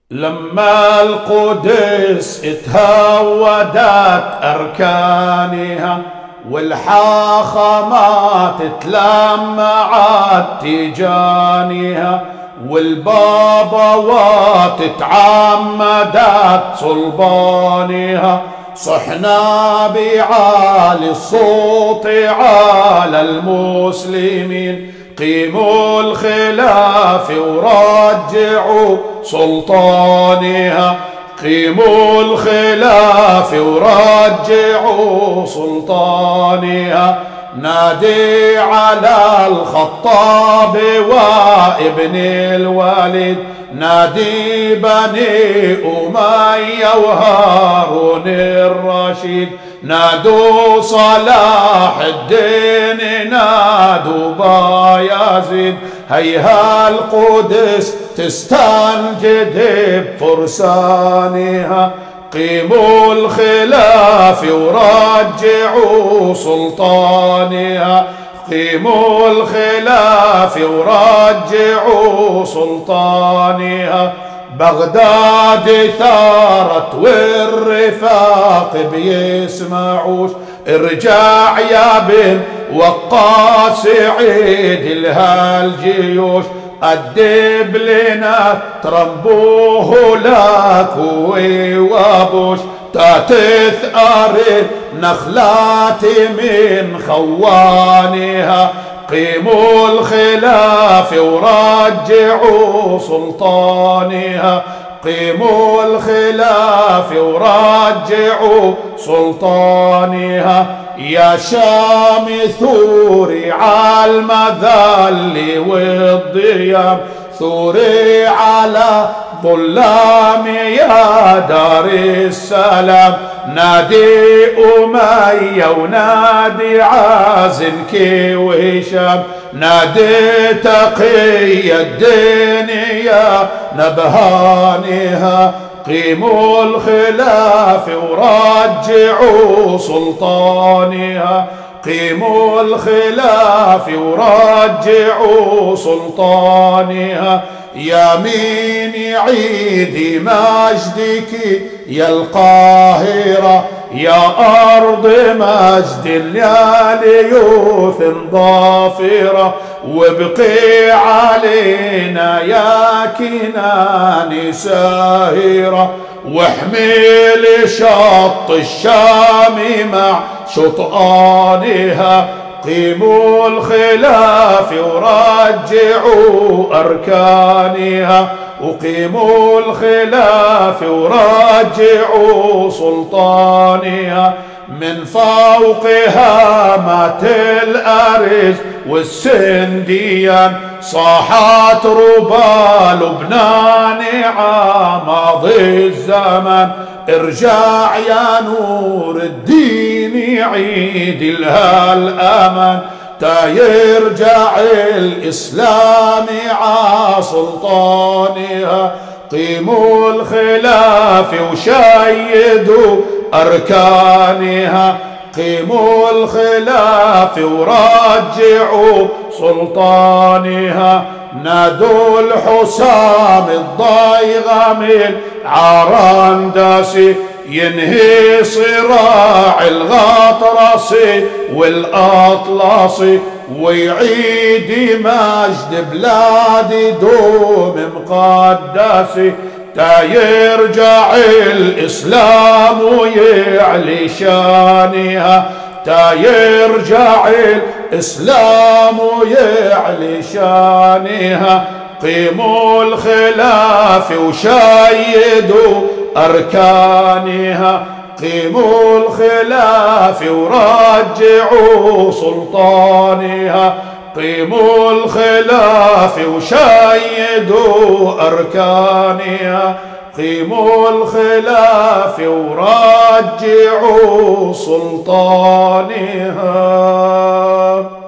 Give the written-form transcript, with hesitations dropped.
لما القدس اتهودت أركانها والحاخامات تلمعت تجانها والبابوات تعمدت صلبانها صحنا بعالي الصوت على المسلمين قيموا الخلاف ورجعوا سلطانها قيموا الخلاف ورجعوا سلطانها نادي على الخطاب وابن الوليد نادي بني أمية وهارون الرشيد نادوا صلاح الدين نادوا بايزيد هيها القدس تستنجد بفرسانها قيموا الخلاف ورجعوا سلطانها قيموا الخلاف ورجعوا سلطانها بغداد ثارت والرفاق بيسمعوش ارجع يا بن وقاص عيد لها الجيوش أدب لنا تربوه لك وابوش تثأر نخلات من خوانها قيموا الخلاف ورجعوا سلطانها قيموا الخلاف ورجعوا سلطانها يا شام ثوري على المذل والضيام ثوري على ظلام يا دار السلام نادي أمية ونادي عازنكي وهشام نادي تقي الدين يا نبهانها قيموا الخلاف ورجعوا سلطانها قيموا الخلاف ورجعوا سلطانها يا مين يعيد مجدك يا القاهرة يا أرض مجد يا ليوث ضافرة وابقي علينا يا كنان ساهرة واحمل شط الشام مع شطآنها قيموا الخلاف ورجعوا أركانها وقيموا الخلاف ورجعوا سلطانها من فوقها مات الأرز والسنديان صاحت ربا لبنان ماضي الزمن ارجع يا نور الدين عيد لها الأمل تا يرجع الإسلام ع سلطانها قيموا الخلاف وشيدوا أركانها قيموا الخلاف ورجعوا سلطانها نادوا الحسام الضيغم العرانداسي ينهي صراع الغطرسي والأطلسي ويعيد مجد بلادي دوم مقدسي تا يرجع الإسلام ويعلي شانها تا يرجع الإسلام ويعلي شانها قيموا الخلاف وشيدوا أركانها قيموا الخلاف ورجعوا سلطانها قيموا الخلاف وشيدوا أركانها قيموا الخلاف ورجعوا سلطانها.